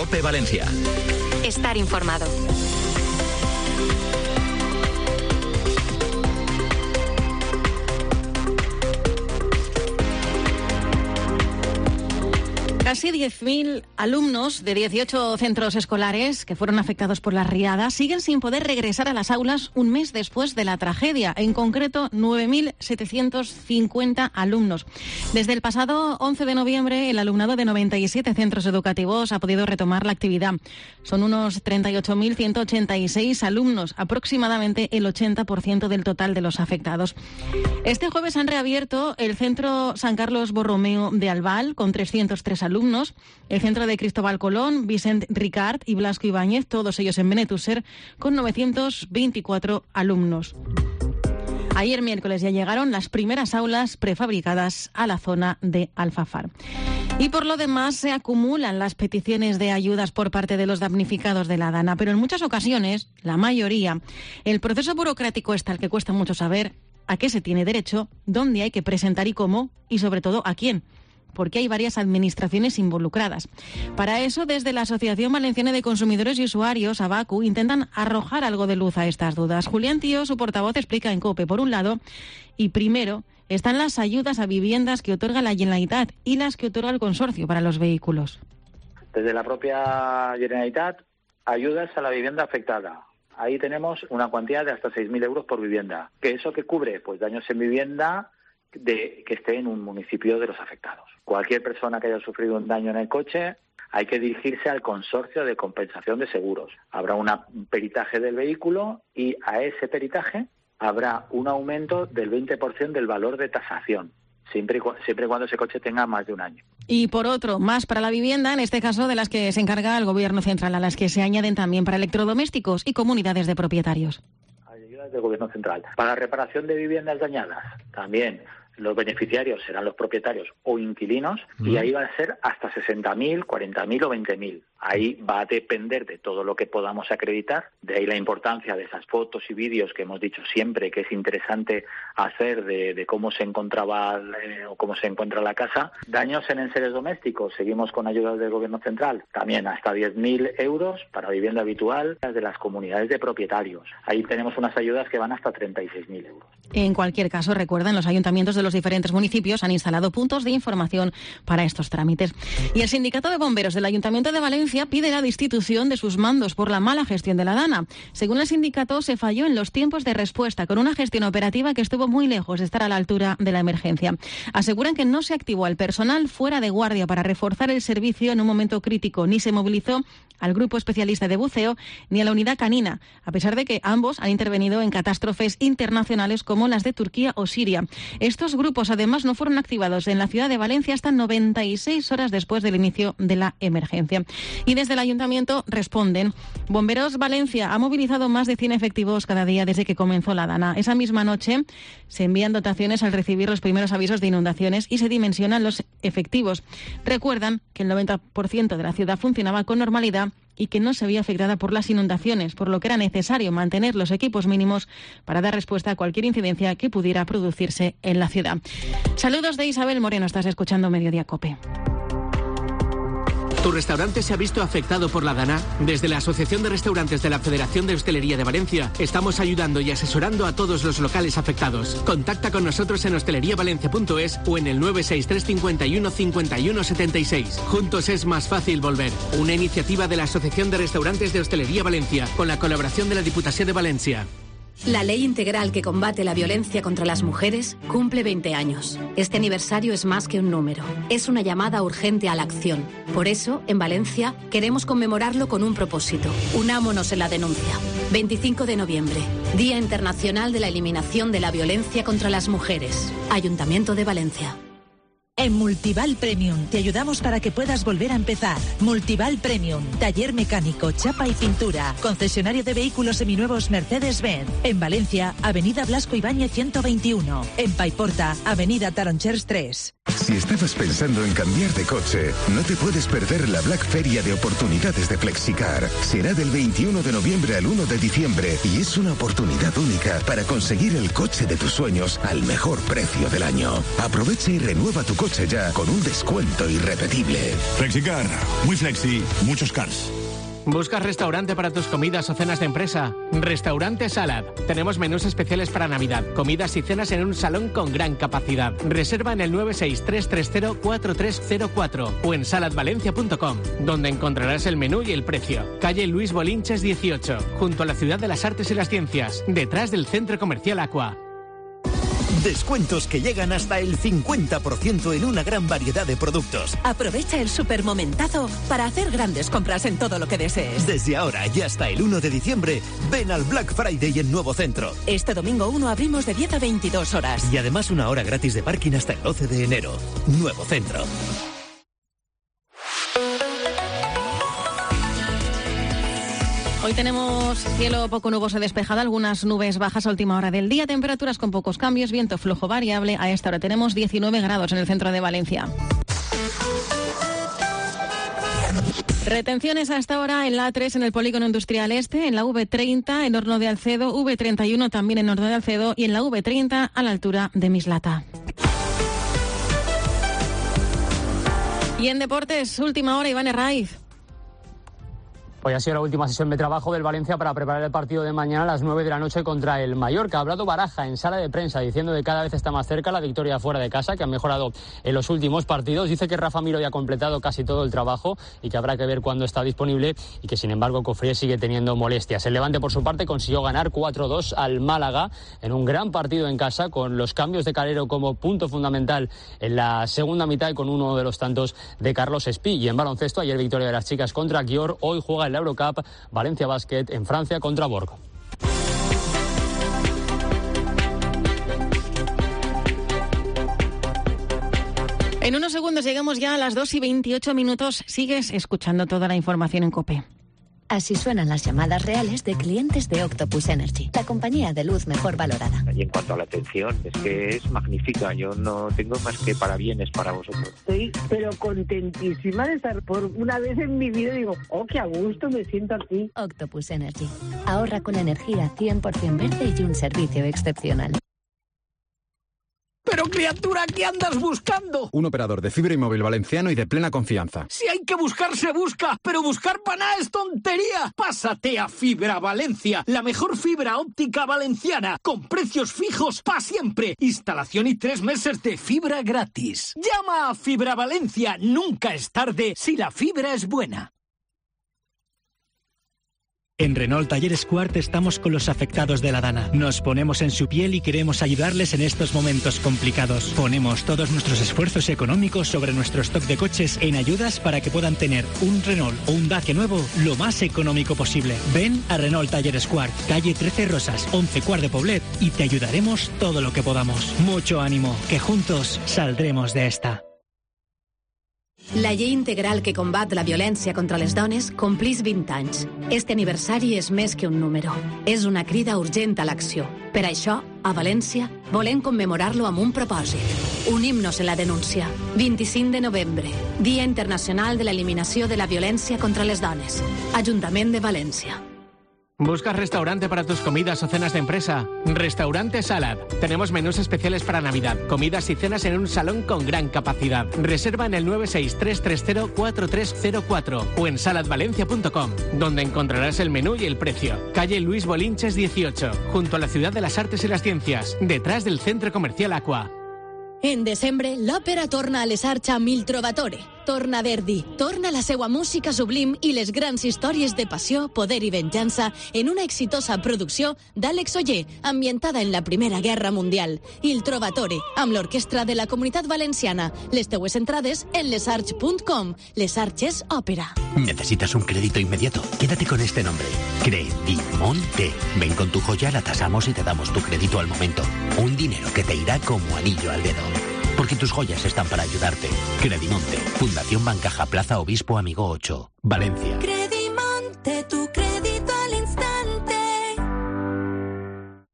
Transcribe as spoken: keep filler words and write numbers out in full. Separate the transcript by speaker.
Speaker 1: COPE Valencia.
Speaker 2: Estar informado.
Speaker 3: Casi diez mil alumnos de dieciocho centros escolares que fueron afectados por las riadas siguen sin poder regresar a las aulas un mes después de la tragedia. En concreto, nueve mil setecientos cincuenta alumnos. Desde el pasado once de noviembre, el alumnado de noventa y siete centros educativos ha podido retomar la actividad. Son unos treinta y ocho mil ciento ochenta y seis alumnos, aproximadamente el ochenta por ciento del total de los afectados. Este jueves han reabierto el Centro San Carlos Borromeo de Albal, con trescientos tres alumnos. alumnos, el centro de Cristóbal Colón, Vicent Ricard y Blasco Ibáñez, todos ellos en Benetússer, con novecientos veinticuatro alumnos. Ayer miércoles ya llegaron las primeras aulas prefabricadas a la zona de Alfafar. Y por lo demás se acumulan las peticiones de ayudas por parte de los damnificados de la Dana, pero en muchas ocasiones, la mayoría, el proceso burocrático es tal que cuesta mucho saber a qué se tiene derecho, dónde hay que presentar y cómo, y sobre todo a quién, porque hay varias administraciones involucradas. Para eso, desde la Asociación Valenciana de Consumidores y Usuarios, ABACU, intentan arrojar algo de luz a estas dudas. Julián Tío, su portavoz, explica en COPE, por un lado, y primero, están las ayudas a viviendas que otorga la Generalitat y las que otorga el consorcio para los vehículos.
Speaker 4: Desde la propia Generalitat, ayudas a la vivienda afectada. Ahí tenemos una cuantía de hasta seis mil euros por vivienda. ¿Qué eso qué cubre? Pues daños en vivienda de que esté en un municipio de los afectados. Cualquier persona que haya sufrido un daño en el coche, hay que dirigirse al consorcio de compensación de seguros. Habrá una, un peritaje del vehículo y a ese peritaje habrá un aumento del veinte por ciento del valor de tasación, siempre y, siempre y cuando ese coche tenga más de un año.
Speaker 3: Y por otro, más para la vivienda, en este caso de las que se encarga el Gobierno central, a las que se añaden también para electrodomésticos y comunidades de propietarios.
Speaker 4: Hay ayudas del Gobierno central. Para reparación de viviendas dañadas, también los beneficiarios serán los propietarios o inquilinos, mm. y ahí va a ser hasta sesenta mil, cuarenta mil o veinte mil. Ahí va a depender de todo lo que podamos acreditar, de ahí la importancia de esas fotos y vídeos que hemos dicho siempre que es interesante hacer de, de cómo se encontraba eh, o cómo se encuentra la casa. Daños en enseres domésticos, seguimos con ayudas del Gobierno central, también hasta diez mil euros para vivienda habitual de las comunidades de propietarios. Ahí tenemos unas ayudas que van hasta treinta y seis mil euros.
Speaker 3: En cualquier caso, recuerden, los ayuntamientos de los diferentes municipios han instalado puntos de información para estos trámites. Y el Sindicato de Bomberos del Ayuntamiento de Valencia pide la destitución de sus mandos por la mala gestión de la Dana. Según el sindicato, se falló en los tiempos de respuesta, con una gestión operativa que estuvo muy lejos de estar a la altura de la emergencia. Aseguran que no se activó al personal fuera de guardia para reforzar el servicio en un momento crítico, ni se movilizó al grupo especialista de buceo ni a la unidad canina, a pesar de que ambos han intervenido en catástrofes internacionales como las de Turquía o Siria. Estos grupos, además, no fueron activados en la ciudad de Valencia hasta noventa y seis horas después del inicio de la emergencia. Y desde el ayuntamiento responden. Bomberos Valencia ha movilizado más de cien efectivos cada día desde que comenzó la Dana. Esa misma noche se envían dotaciones al recibir los primeros avisos de inundaciones y se dimensionan los efectivos. Recuerdan que el noventa por ciento de la ciudad funcionaba con normalidad y que no se veía afectada por las inundaciones, por lo que era necesario mantener los equipos mínimos para dar respuesta a cualquier incidencia que pudiera producirse en la ciudad. Saludos de Isabel Moreno, estás escuchando Mediodía COPE.
Speaker 5: ¿Tu restaurante se ha visto afectado por la Dana? Desde la Asociación de Restaurantes de la Federación de Hostelería de Valencia estamos ayudando y asesorando a todos los locales afectados. Contacta con nosotros en hosteleriavalencia punto es o en el nueve seis tres cinco uno cinco uno siete seis. Juntos es más fácil volver. Una iniciativa de la Asociación de Restaurantes de Hostelería Valencia con la colaboración de la Diputación de Valencia.
Speaker 6: La ley integral que combate la violencia contra las mujeres cumple veinte años. Este aniversario es más que un número. Es una llamada urgente a la acción. Por eso, en Valencia, queremos conmemorarlo con un propósito. Unámonos en la denuncia. veinticinco de noviembre, Día Internacional de la Eliminación de la Violencia contra las Mujeres. Ayuntamiento de Valencia.
Speaker 7: En Multival Premium te ayudamos para que puedas volver a empezar. Multival Premium, taller mecánico, chapa y pintura, concesionario de vehículos seminuevos Mercedes-Benz. En Valencia, Avenida Blasco Ibáñez ciento veintiuno. En Paiporta, Avenida Taronchers tres.
Speaker 8: Si estabas pensando en cambiar de coche, no te puedes perder la Black Feria de oportunidades de Flexicar. Será del veintiuno de noviembre al uno de diciembre y es una oportunidad única para conseguir el coche de tus sueños al mejor precio del año. Aprovecha y renueva tu coche coche ya con un descuento irrepetible.
Speaker 1: Flexicar, muy flexi, muchos cars.
Speaker 5: ¿Buscas restaurante para tus comidas o cenas de empresa? Restaurante Salad. Tenemos menús especiales para Navidad, comidas y cenas en un salón con gran capacidad. Reserva en el nueve seis tres tres cero cuatro tres cero cuatro o en salad valencia punto com, donde encontrarás el menú y el precio. Calle Luis Bolinches dieciocho, junto a la Ciudad de las Artes y las Ciencias, detrás del Centro Comercial Aqua.
Speaker 9: Descuentos que llegan hasta el cincuenta por ciento en una gran variedad de productos.
Speaker 7: Aprovecha el supermomentazo para hacer grandes compras en todo lo que desees.
Speaker 9: Desde ahora y hasta el uno de diciembre, ven al Black Friday en Nuevo Centro.
Speaker 7: Este domingo uno abrimos de diez a veintidós horas.
Speaker 9: Y además una hora gratis de parking hasta el doce de enero. Nuevo Centro.
Speaker 3: Hoy tenemos cielo poco nuboso despejado, algunas nubes bajas a última hora del día, temperaturas con pocos cambios, viento flojo variable. A esta hora tenemos diecinueve grados en el centro de Valencia. Retenciones hasta ahora en la A tres en el Polígono Industrial Este, en la V treinta en Horno de Alcedo, V treinta y uno también en Horno de Alcedo y en la V treinta a la altura de Mislata. Y en deportes, última hora, Iván Herraiz.
Speaker 10: Hoy ha sido la última sesión de trabajo del Valencia para preparar el partido de mañana a las nueve de la noche contra el Mallorca. Ha hablado Baraja en sala de prensa diciendo que cada vez está más cerca la victoria fuera de casa, que han mejorado en los últimos partidos. Dice que Rafa Miro ya ha completado casi todo el trabajo y que habrá que ver cuándo está disponible y que sin embargo Cofré sigue teniendo molestias. El Levante por su parte consiguió ganar cuatro dos al Málaga en un gran partido en casa con los cambios de Calero como punto fundamental en la segunda mitad y con uno de los tantos de Carlos Espí. Y en baloncesto ayer victoria de las chicas contra Győr, hoy juega el Eurocup Valencia Basket en Francia contra Borg.
Speaker 3: En unos segundos llegamos ya a las dos y veintiocho minutos. Sigues escuchando toda la información en COPE.
Speaker 11: Así suenan las llamadas reales de clientes de Octopus Energy, la compañía de luz mejor valorada.
Speaker 12: Y en cuanto a la atención, es que es magnífica. Yo no tengo más que parabienes para vosotros.
Speaker 13: Estoy pero contentísima de estar por una vez en mi vida. Digo, oh, qué a gusto me siento aquí.
Speaker 11: Octopus Energy. Ahorra con energía cien por ciento verde y un servicio excepcional.
Speaker 14: Pero criatura, ¿qué andas buscando?
Speaker 15: Un operador de fibra y móvil valenciano y de plena confianza.
Speaker 14: Si hay que buscar, se busca, pero buscar para nada es tontería. Pásate a Fibra Valencia, la mejor fibra óptica valenciana, con precios fijos para siempre. Instalación y tres meses de fibra gratis. Llama a Fibra Valencia, nunca es tarde si la fibra es buena.
Speaker 16: En Renault Talleres Quart estamos con los afectados de la Dana. Nos ponemos en su piel y queremos ayudarles en estos momentos complicados. Ponemos todos nuestros esfuerzos económicos sobre nuestro stock de coches en ayudas para que puedan tener un Renault o un Dacia nuevo lo más económico posible. Ven a Renault Talleres Quart, calle trece Rosas, once Quart de Poblet y te ayudaremos todo lo que podamos. Mucho ánimo, que juntos saldremos de esta.
Speaker 6: La llei integral que combat la violència contra les dones complís vint anys. Este aniversari és més que un número. És una crida urgent a l'acció. Per això, a València, volem commemorar-lo amb un propòsit. Unim-nos en la denúncia. vint-i-cinc de novembre, Dia Internacional de l'Eliminació de la Violència contra les Dones. Ajuntament de València.
Speaker 5: ¿Buscas restaurante para tus comidas o cenas de empresa? Restaurante Salad. Tenemos menús especiales para Navidad, comidas y cenas en un salón con gran capacidad. Reserva en el nueve seis tres tres cero cuatro tres cero cuatro o en salad valencia punto com, donde encontrarás el menú y el precio. Calle Luis Bolinches dieciocho, junto a la Ciudad de las Artes y las Ciencias, detrás del Centro Comercial Aqua.
Speaker 6: En desembre, l'òpera torna a les arts amb Il Trovatore. Torna Verdi, torna la seua música sublim i les grans històries de passió, poder i venjança en una exitosa producció d'Àlex Oller, ambientada en la Primera Guerra Mundial. Il Trovatore, amb l'orquestra de la Comunitat Valenciana. Les teues entrades en lesarts punt com. Les Arts Òpera.
Speaker 17: ¿Necesitas un crédito inmediato? Quédate con este nombre. Credimonte. Ven con tu joya, la tasamos y te damos tu crédito al momento. Un dinero que te irá como anillo al dedo. Porque tus joyas están para ayudarte. Credimonte. Fundación Bancaja Plaza Obispo Amigo ocho. Valencia.
Speaker 18: Credimonte, tu crédito al instante.